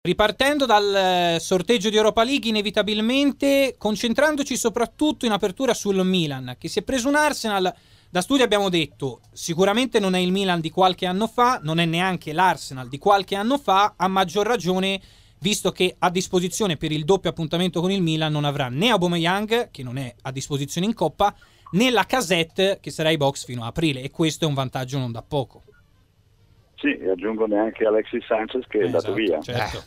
Ripartendo dal sorteggio di Europa League, inevitabilmente concentrandoci soprattutto in apertura sul Milan, che si è preso un Arsenal. Da studio abbiamo detto, sicuramente non è il Milan di qualche anno fa, non è neanche l'Arsenal di qualche anno fa, a maggior ragione visto che a disposizione per il doppio appuntamento con il Milan non avrà né Aubameyang, che non è a disposizione in Coppa, né Lacazette, che sarà ai box fino a aprile, e questo è un vantaggio non da poco. Sì, e aggiungo neanche Alexis Sanchez che è andato via. Certo.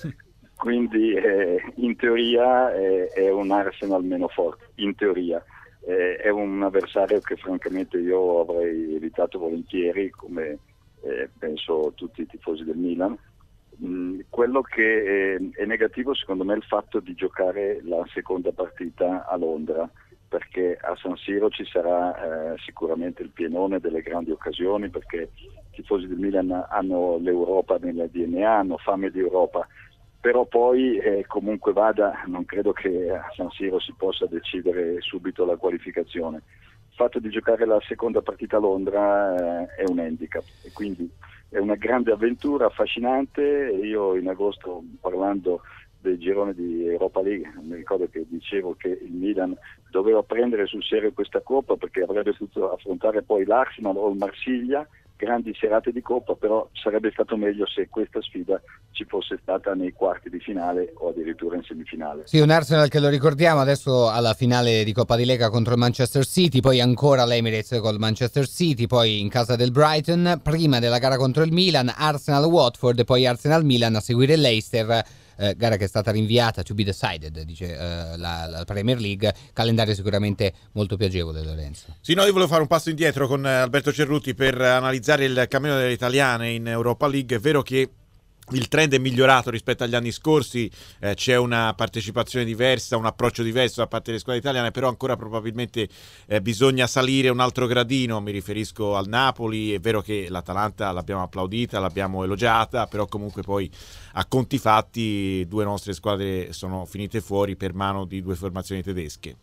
Quindi in teoria è un Arsenal meno forte, in teoria. È un avversario che francamente io avrei evitato volentieri, come penso tutti i tifosi del Milan. Quello che è negativo secondo me è il fatto di giocare la seconda partita a Londra, perché a San Siro ci sarà sicuramente il pienone delle grandi occasioni, perché i tifosi del Milan hanno l'Europa nel DNA, hanno fame di Europa, però poi comunque vada, non credo che a San Siro si possa decidere subito la qualificazione. Il fatto di giocare la seconda partita a Londra è un handicap, e quindi è una grande avventura affascinante. Io in agosto, parlando del girone di Europa League, mi ricordo che dicevo che il Milan doveva prendere sul serio questa Coppa, perché avrebbe potuto affrontare poi l'Arsenal o il Marsiglia, grandi serate di Coppa, però sarebbe stato meglio se questa sfida ci fosse stata nei quarti di finale o addirittura in semifinale. Sì, un Arsenal che, lo ricordiamo, adesso alla finale di Coppa di Lega contro il Manchester City, poi ancora all'Emirates col Manchester City, poi in casa del Brighton, prima della gara contro il Milan, Arsenal-Watford, poi Arsenal-Milan, a seguire l'Leicester, gara che è stata rinviata, to be decided, dice la Premier League. Calendario sicuramente molto più agevole, Lorenzo. Sì, no, io volevo fare un passo indietro con Alberto Cerruti per analizzare il cammino delle italiane in Europa League. È vero che il trend è migliorato rispetto agli anni scorsi, c'è una partecipazione diversa, un approccio diverso da parte delle squadre italiane, però ancora probabilmente bisogna salire un altro gradino. Mi riferisco al Napoli. È vero che l'Atalanta l'abbiamo applaudita, l'abbiamo elogiata, però comunque poi a conti fatti due nostre squadre sono finite fuori per mano di due formazioni tedesche.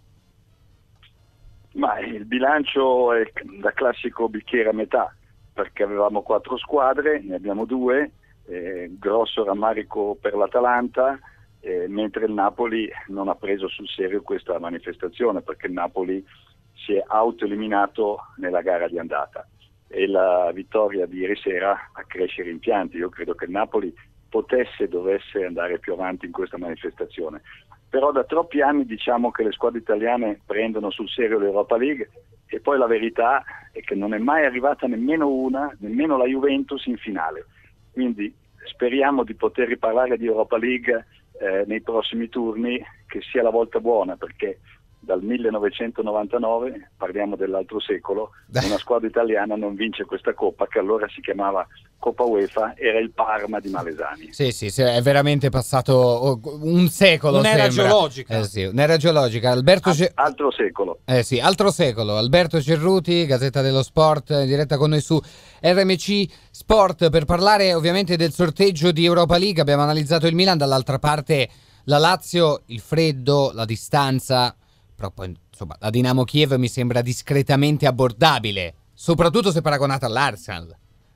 Ma il bilancio è da classico bicchiere a metà, perché avevamo 4 squadre, ne abbiamo 2, grosso rammarico per l'Atalanta, mentre il Napoli non ha preso sul serio questa manifestazione, perché il Napoli si è autoeliminato nella gara di andata, e la vittoria di ieri sera accresce i rimpianti. Io credo che il Napoli dovesse andare più avanti in questa manifestazione, però da troppi anni diciamo che le squadre italiane prendono sul serio l'Europa League, e poi la verità è che non è mai arrivata nemmeno la Juventus in finale. Quindi speriamo di poter riparlare di Europa League nei prossimi turni, che sia la volta buona, perché dal 1999, parliamo dell'altro secolo, una squadra italiana non vince questa Coppa, che allora si chiamava Coppa UEFA, era il Parma di Malesani. Sì, è veramente passato un secolo. Un'era geologica. Sì, un'era geologica. Altro secolo. Sì, altro secolo. Alberto Cerruti, Gazzetta dello Sport, in diretta con noi su RMC Sport, per parlare ovviamente del sorteggio di Europa League. Abbiamo analizzato il Milan, dall'altra parte la Lazio, il freddo, la distanza. Però poi, insomma, la Dinamo Kiev mi sembra discretamente abbordabile, soprattutto se paragonata all'Arsenal.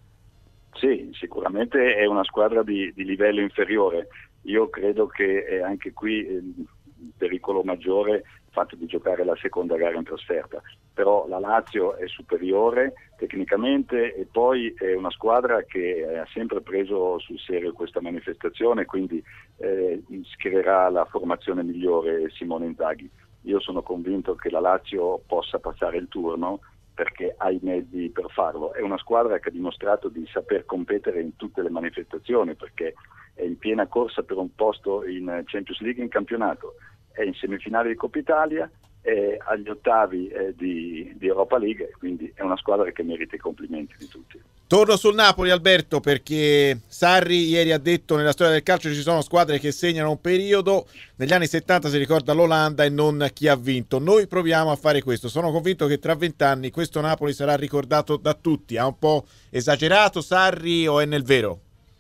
Sì, sicuramente è una squadra di livello inferiore. Io credo che anche qui il pericolo maggiore è il fatto di giocare la seconda gara in trasferta, però la Lazio è superiore tecnicamente, e poi è una squadra che ha sempre preso sul serio questa manifestazione, quindi schiererà la formazione migliore Simone Inzaghi. Io sono convinto che la Lazio possa passare il turno, perché ha i mezzi per farlo. È una squadra che ha dimostrato di saper competere in tutte le manifestazioni, perché è in piena corsa per un posto in Champions League in campionato, è in semifinale di Coppa Italia, è agli ottavi di Europa League, quindi è una squadra che merita i complimenti di tutti. Torno sul Napoli, Alberto, perché Sarri ieri ha detto: nella storia del calcio ci sono squadre che segnano un periodo. Negli anni 70 si ricorda l'Olanda e non chi ha vinto. Noi proviamo a fare questo. Sono convinto che tra 20 anni questo Napoli sarà ricordato da tutti. Ha un po' esagerato Sarri, o è nel vero?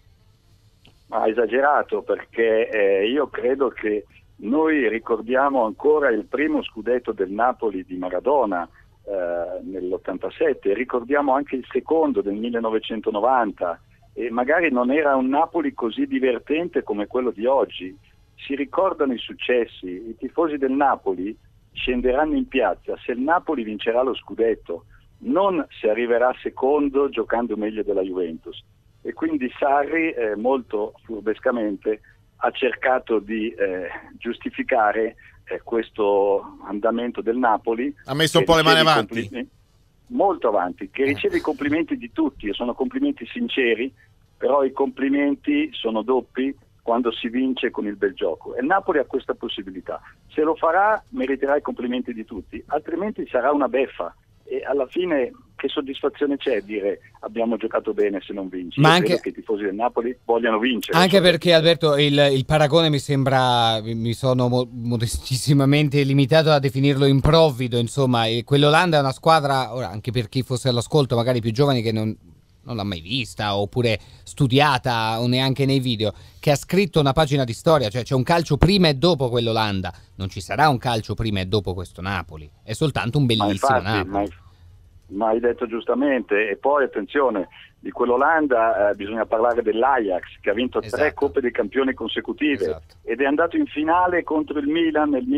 Ha esagerato, perché io credo che noi ricordiamo ancora il primo scudetto del Napoli di Maradona nell'87, ricordiamo anche il secondo del 1990, e magari non era un Napoli così divertente come quello di oggi. Si ricordano i successi, i tifosi del Napoli scenderanno in piazza se il Napoli vincerà lo scudetto, non se arriverà secondo giocando meglio della Juventus. E quindi Sarri molto furbescamente ha cercato di giustificare questo andamento del Napoli. Ha messo un po' le mani avanti. Molto avanti, che riceve i complimenti di tutti, e sono complimenti sinceri, però i complimenti sono doppi quando si vince con il bel gioco, e il Napoli ha questa possibilità. Se lo farà meriterà i complimenti di tutti, altrimenti sarà una beffa, e alla fine che soddisfazione c'è dire abbiamo giocato bene se non vinci? Ma Io anche credo che i tifosi del Napoli vogliano vincere. Anche perché, Alberto, il paragone mi sembra, mi sono modestissimamente limitato a definirlo improvvido, insomma, e quell'Olanda è una squadra, ora anche per chi fosse all'ascolto, magari più giovani che non l'ha mai vista oppure studiata o neanche nei video, che ha scritto una pagina di storia, cioè c'è un calcio prima e dopo quell'Olanda, non ci sarà un calcio prima e dopo questo Napoli, è soltanto un bellissimo Napoli. Ma hai detto giustamente, e poi attenzione, di quell'Olanda bisogna parlare dell'Ajax che ha vinto 3 Coppe dei Campioni consecutive, ed è andato in finale contro il Milan nel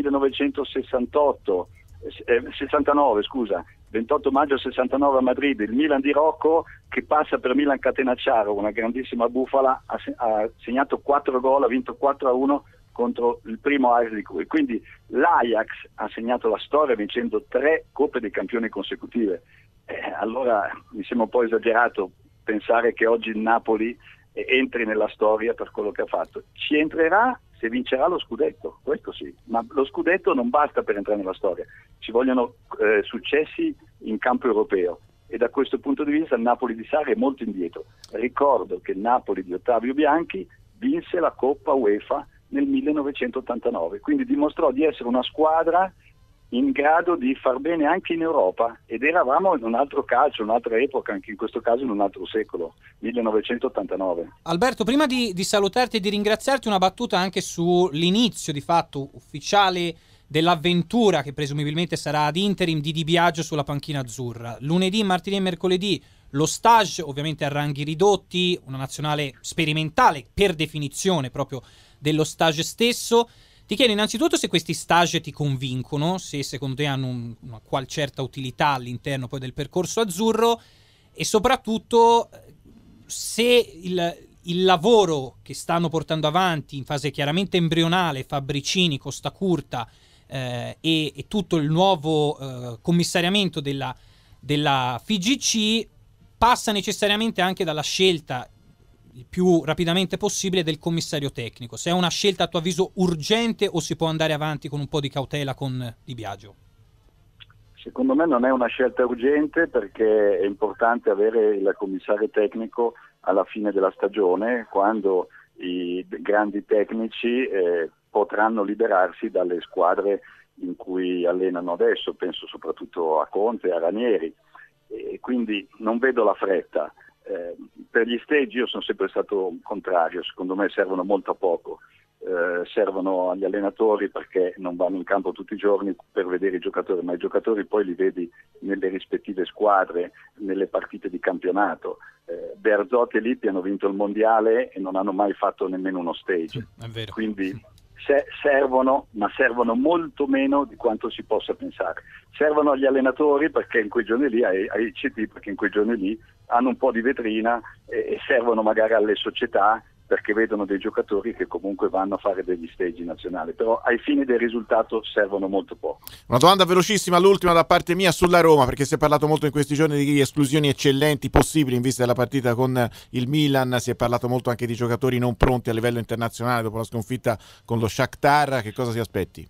69, 28 maggio 69 a Madrid, il Milan di Rocco che passa per Milan Catenacciaro, una grandissima bufala, ha segnato 4 gol, ha vinto 4-1 contro il primo Ajax di cui. Quindi l'Ajax ha segnato la storia vincendo 3 Coppe dei Campioni consecutive. Allora mi sembra un po' esagerato pensare che oggi il Napoli entri nella storia per quello che ha fatto. Ci entrerà se vincerà lo scudetto, questo sì, ma lo scudetto non basta per entrare nella storia, ci vogliono successi in campo europeo, e da questo punto di vista il Napoli di Sarri è molto indietro. Ricordo che il Napoli di Ottavio Bianchi vinse la Coppa UEFA nel 1989, quindi dimostrò di essere una squadra in grado di far bene anche in Europa, ed eravamo in un altro calcio, un'altra epoca, anche in questo caso in un altro secolo, 1989. Alberto, prima di salutarti e di ringraziarti, una battuta anche sull'inizio di fatto ufficiale dell'avventura che presumibilmente sarà ad interim di Di Biagio sulla panchina azzurra. Lunedì, martedì e mercoledì lo stage, ovviamente a ranghi ridotti, una nazionale sperimentale per definizione proprio dello stage stesso. Ti chiedo innanzitutto se questi stage ti convincono, se secondo te hanno una qual certa utilità all'interno poi del percorso azzurro, e soprattutto se il lavoro che stanno portando avanti in fase chiaramente embrionale Fabricini, Costacurta e tutto il nuovo commissariamento della FIGC passa necessariamente anche dalla scelta il più rapidamente possibile del commissario tecnico. Se è una scelta a tuo avviso urgente o si può andare avanti con un po' di cautela con Di Biagio? Secondo me non è una scelta urgente, perché è importante avere il commissario tecnico alla fine della stagione, quando i grandi tecnici potranno liberarsi dalle squadre in cui allenano adesso, penso soprattutto a Conte e a Ranieri, e quindi non vedo la fretta. Per gli stage io sono sempre stato contrario, secondo me servono molto a poco, servono agli allenatori perché non vanno in campo tutti i giorni per vedere i giocatori, ma i giocatori poi li vedi nelle rispettive squadre, nelle partite di campionato. Bearzot e Lippi hanno vinto il mondiale e non hanno mai fatto nemmeno uno stage, è vero. Quindi servono, ma servono molto meno di quanto si possa pensare. Servono agli allenatori perché in quei giorni lì, ai CT perché in quei giorni lì hanno un po' di vetrina, e servono magari alle società perché vedono dei giocatori che comunque vanno a fare degli stage nazionali, però ai fini del risultato servono molto poco. Una domanda velocissima, l'ultima da parte mia, sulla Roma, perché si è parlato molto in questi giorni di esclusioni eccellenti possibili in vista della partita con il Milan, si è parlato molto anche di giocatori non pronti a livello internazionale dopo la sconfitta con lo Shakhtar. Che cosa si aspetti?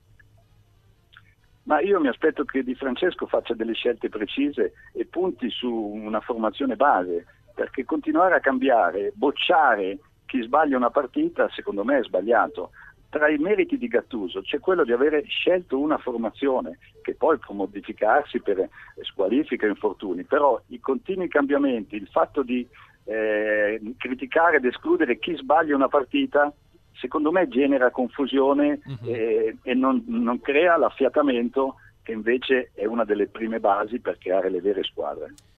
Ma io mi aspetto che Di Francesco faccia delle scelte precise e punti su una formazione base, perché continuare a cambiare, bocciare chi sbaglia una partita, secondo me è sbagliato. Tra i meriti di Gattuso c'è quello di avere scelto una formazione che poi può modificarsi per squalifica e infortuni, però i continui cambiamenti, il fatto di criticare ed escludere chi sbaglia una partita, secondo me genera confusione e non crea l'affiatamento che invece è una delle prime basi per creare le vere squadre.